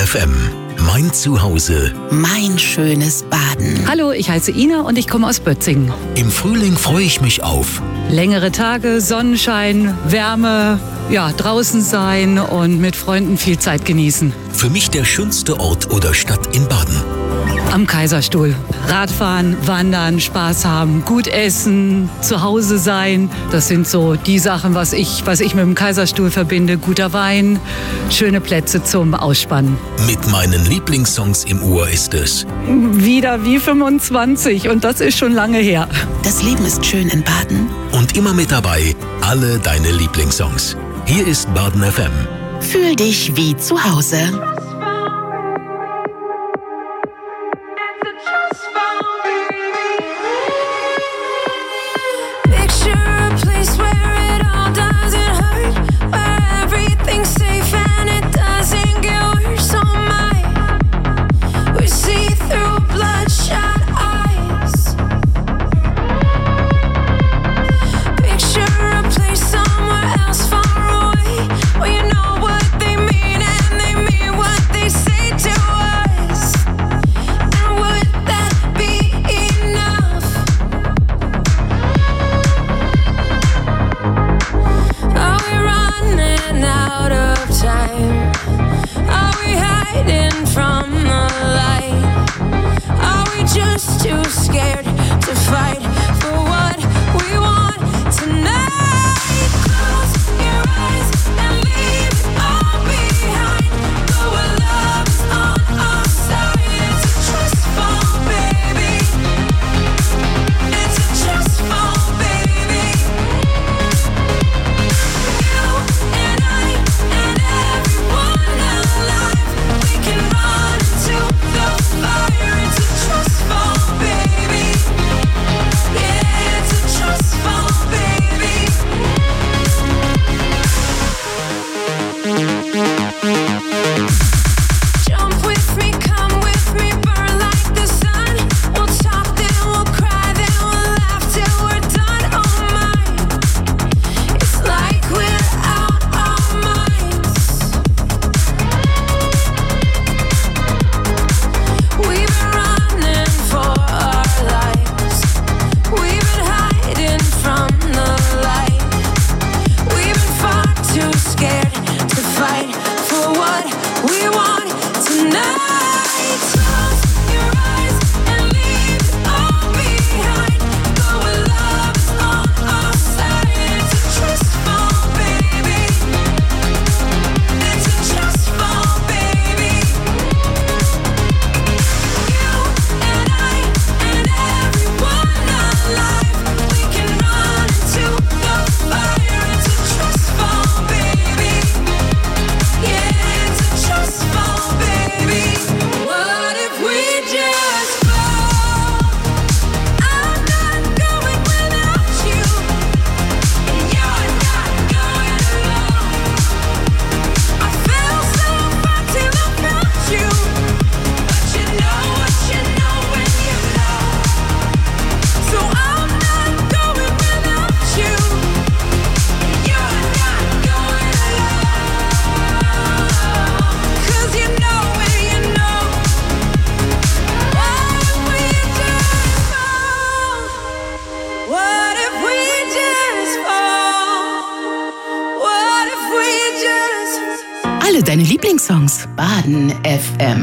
FM. Mein Zuhause. Mein schönes Baden. Hallo, ich heiße Ina und ich komme aus Bötzingen. Im Frühling freue ich mich auf längere Tage, Sonnenschein, Wärme, draußen sein und mit Freunden viel Zeit genießen. Für mich der schönste Ort oder Stadt in Baden. Am Kaiserstuhl. Radfahren, wandern, Spaß haben, gut essen, zu Hause sein. Das sind so die Sachen, was ich mit dem Kaiserstuhl verbinde. Guter Wein, schöne Plätze zum Ausspannen. Mit meinen Lieblingssongs im Ohr ist es Wieder wie 25 und das ist schon lange her. Das Leben ist schön in Baden. Und immer mit dabei alle deine Lieblingssongs. Hier ist Baden FM. Fühl dich wie zu Hause. Deine Lieblingssongs. Baden FM.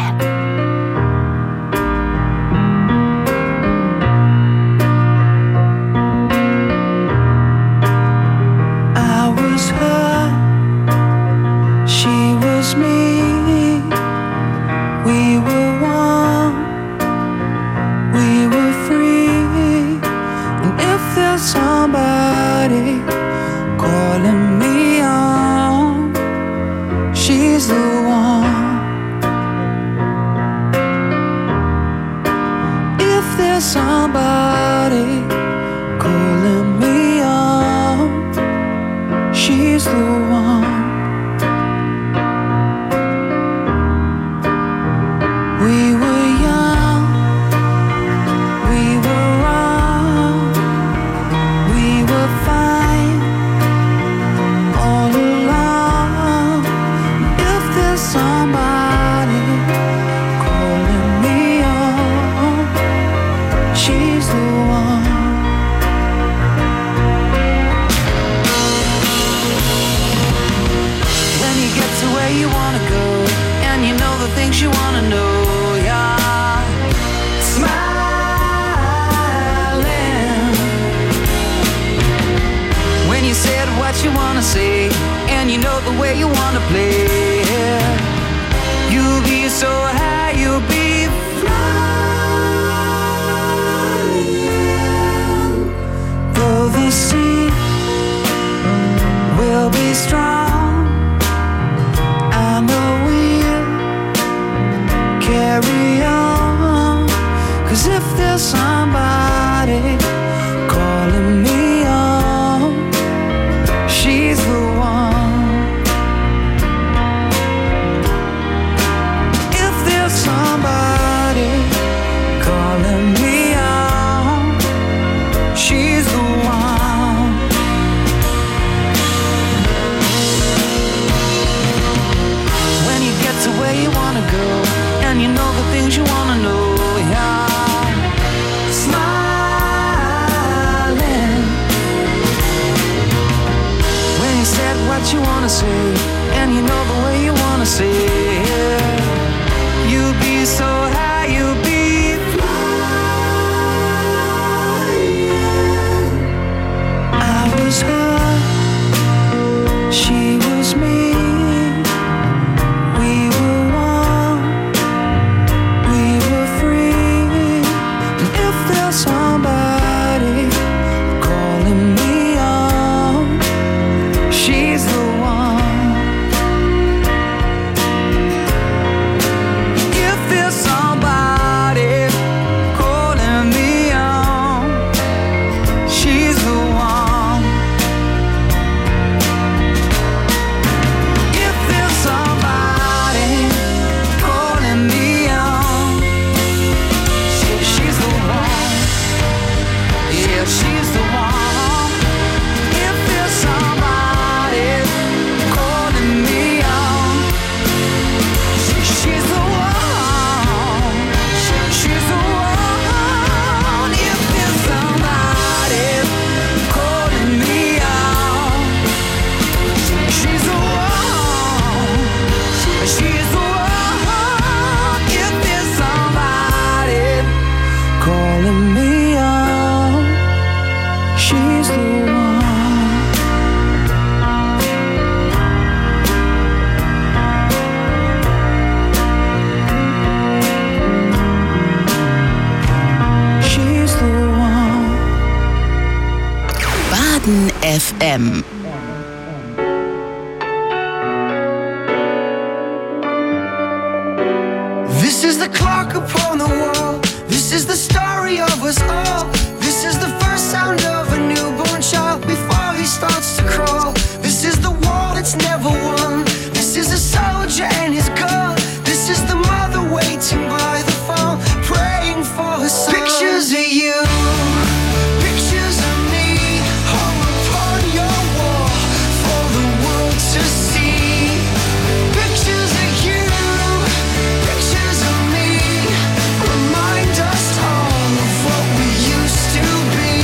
I was her, she was me. We were one, we were free. And if there's somebody calling me on, she's the one. If there's somebody calling me on, she's the one. We were young, we were wrong, we were fine. what you wanna say, and you know the way you wanna play. You'll be so high, you'll be flying. Though the sea will be strong, I know we'll carry on. 'Cause if there's somebody calling me on, she's the one. If there's somebody calling me on, she's the one. When you get to where you wanna go, and you know the things you wanna know, yeah. Smiling when you said what you wanna say, and you know the way you wanna say it. You'll be so high, you'll be flying. I was her, she was me. We were one, we were free. And if there's somebody calling me on, she's the one. If there's somebody calling me on, she's the one. If there's somebody calling me on, she's the one. Yeah, she's the one. If there's somebody calling me on, she's the one. She's the one. If there's somebody calling me on, she's the one. She's the one. If there's somebody calling me on, she's the one. She's the one. Baden FM. This is the clock upon the wall. This is the story of us all. This is the first sound of a newborn child before he starts to crawl. This is the war that's never won. This is a soldier and his gun. This is the mother waiting by the phone, praying for her son. Pictures of you, pictures of me, hung upon your wall for the world to see. Pictures of you, pictures of me, remind us all of what we used to be.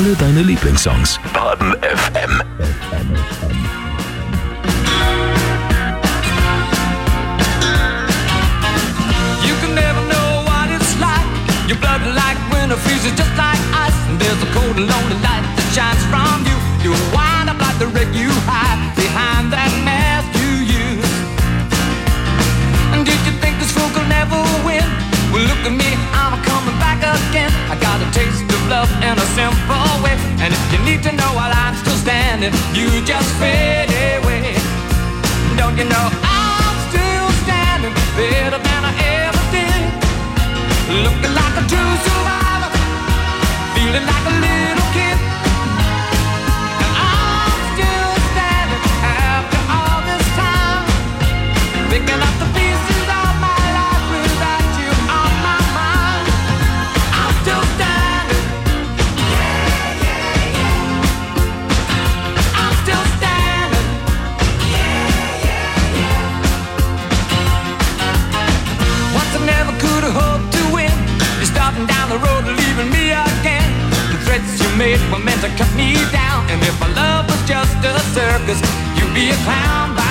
Alle deine Lieblingssongs. Baden FM. You can never know what it's like. Your blood like winter freezes just like ice. And there's a cold and lonely light that shines from you. You wind up like the wreck you hide behind that mask you use. And did you think this fool could never win? Well, look at me, I'm coming back again. I got a taste of love in a simple way. And if you need to know while I'm still standing, you just fade away. Don't you know I'm still standing better than I ever did? Looking like a true survivor, feeling like a little kid. And I'm still standing after all this time, picking up the pieces of my life without you on my mind. I'm still standing. Yeah, yeah, yeah. I'm still standing. Yeah, yeah, yeah. Once I never could have hoped to win. You're starting down the road and leaving me again. The threats you made were meant to cut me down. And if my love was just a circus, you'd be a clown by